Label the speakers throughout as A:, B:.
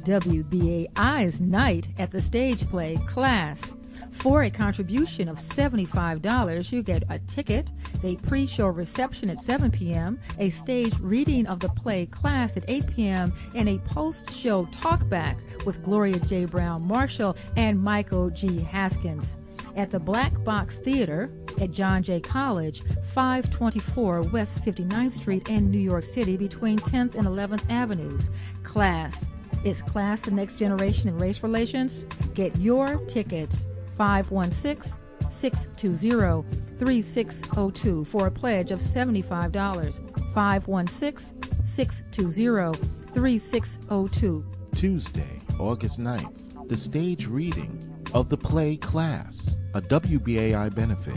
A: WBAI's Night at the Stage Play Class. For a contribution of $75, you get a ticket, a pre-show reception at 7 p.m., a stage reading of the play Class at 8 p.m., and a post-show talkback with Gloria J. Brown Marshall and Michael G. Haskins. At the Black Box Theater at John Jay College, 524 West 59th Street in New York City between 10th and 11th Avenues. Class. Is Class the next generation in race relations? Get your tickets 516-620-3602 for a pledge of $75. 516-620-3602.
B: Tuesday, August 9th, the stage reading of the play Class, a WBAI benefit.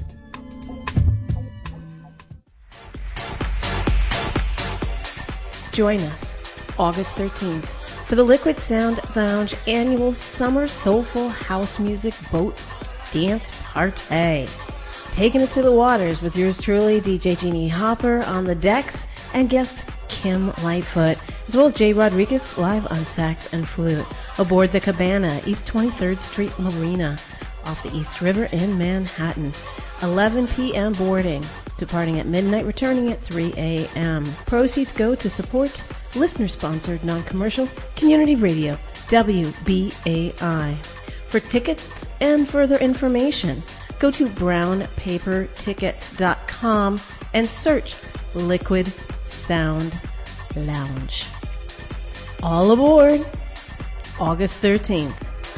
C: Join us August 13th for the Liquid Sound Lounge annual Summer Soulful House Music Boat Dance Party. Taking it to the waters with yours truly, DJ Jeannie Hopper on the decks, and guest Kim Lightfoot, as well as Jay Rodriguez live on sax and flute, aboard the Cabana, East 23rd Street Marina, off the East River in Manhattan. 11 p.m. boarding, departing at midnight, returning at 3 a.m. Proceeds go to support listener-sponsored, non-commercial community radio, WBAI. For tickets and further information, go to brownpapertickets.com and search Liquid Sound Lounge. All aboard August 13th.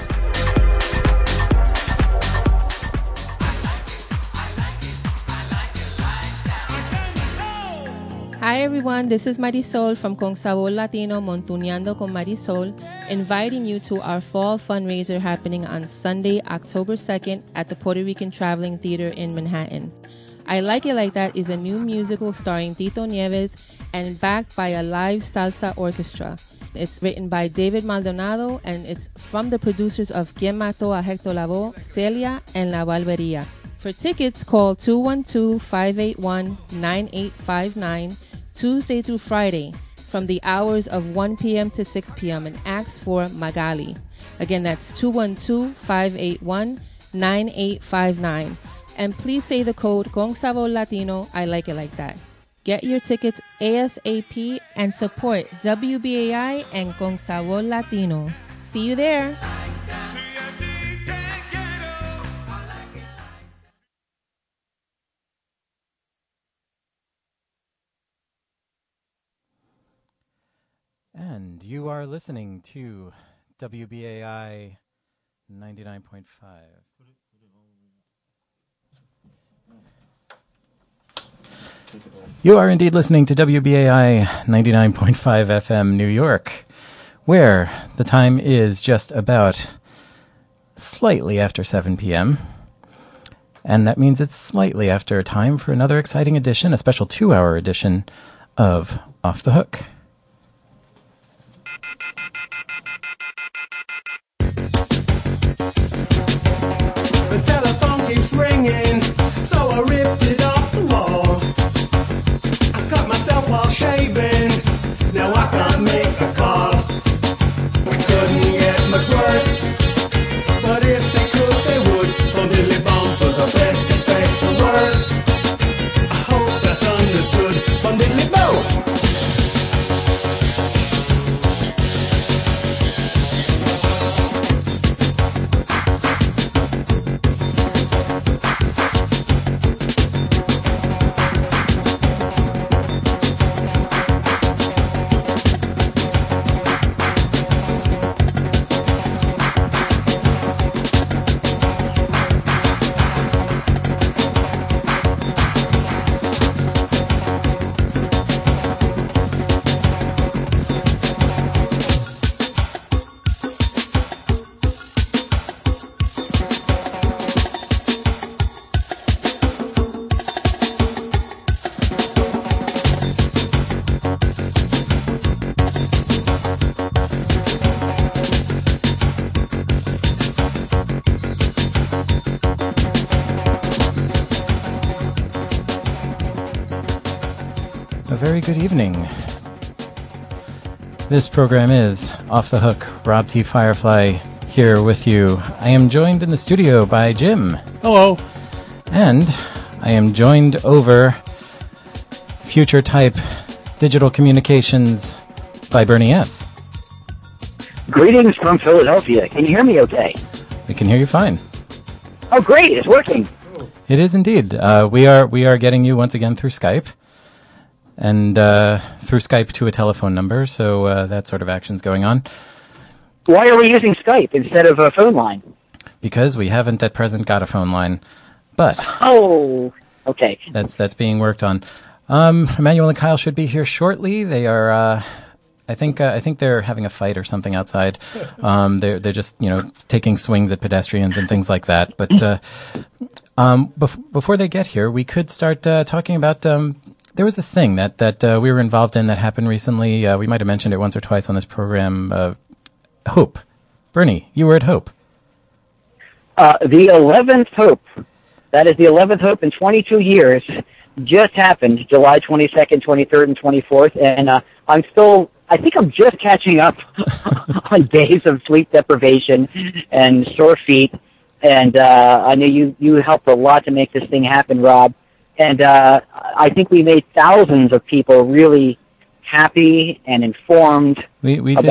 D: Hi everyone, this is Marisol from Con Sabor Latino Montuneando con Marisol, inviting you to our fall fundraiser happening on Sunday, October 2nd at the Puerto Rican Traveling Theater in Manhattan. I Like It Like That is a new musical starring Tito Nieves and backed by a live salsa orchestra. It's written by David Maldonado and it's from the producers of Quien Mató a Hector Lavoe, Celia, and La Barbería. For tickets, call 212-581-9859 Tuesday through Friday from the hours of 1 p.m. to 6 p.m. and ask for Magali. Again, that's 212-581-9859. And please say the code Con Sabor Latino, I Like It Like That. Get your tickets ASAP and support WBAI and Con Sabor Latino. See you there.
E: And you are listening to WBAI 99.5. You are indeed listening to WBAI 99.5 FM New York, where the time is just about slightly after 7 p.m. And that means it's slightly after time for another exciting edition, a special 2-hour edition of Off the Hook.
F: The telephone keeps ringing, so I ripped it off the wall. I cut myself while shaving, now I can't make a call. It couldn't get much worse, but if they could, they would. Until bound for the best, expect the worst. I hope that's understood. Bundily bow.
E: Very good evening. This program is Off the Hook. Rob T. Firefly here with you. I am joined in the studio by Jim.
G: Hello.
E: And I am joined over Future Type Digital Communications by Bernie S.
H: Greetings from Philadelphia. Can you hear me okay?
E: We can hear you fine.
H: Oh, great. It's working.
E: It is indeed. We are getting you once again through Skype. And through Skype to a telephone number, so that sort of action's going on.
H: Why are we using Skype instead of a phone line?
E: Because we haven't at present got a phone line, but
H: oh, okay,
E: that's being worked on. Emmanuel and Kyle should be here shortly. They are, I think they're having a fight or something outside. They're just taking swings at pedestrians and things like that. But before they get here, we could start talking about. There was this thing that we were involved in that happened recently. We might have mentioned it once or twice on this program. Hope. Bernie, you were at Hope.
H: The 11th Hope. That is the 11th Hope in 22 years. Just happened July 22nd, 23rd, and 24th. And I think I'm just catching up on days of sleep deprivation and sore feet. And I know you helped a lot to make this thing happen, Rob. And I think we made thousands of people really happy and informed
E: we
H: about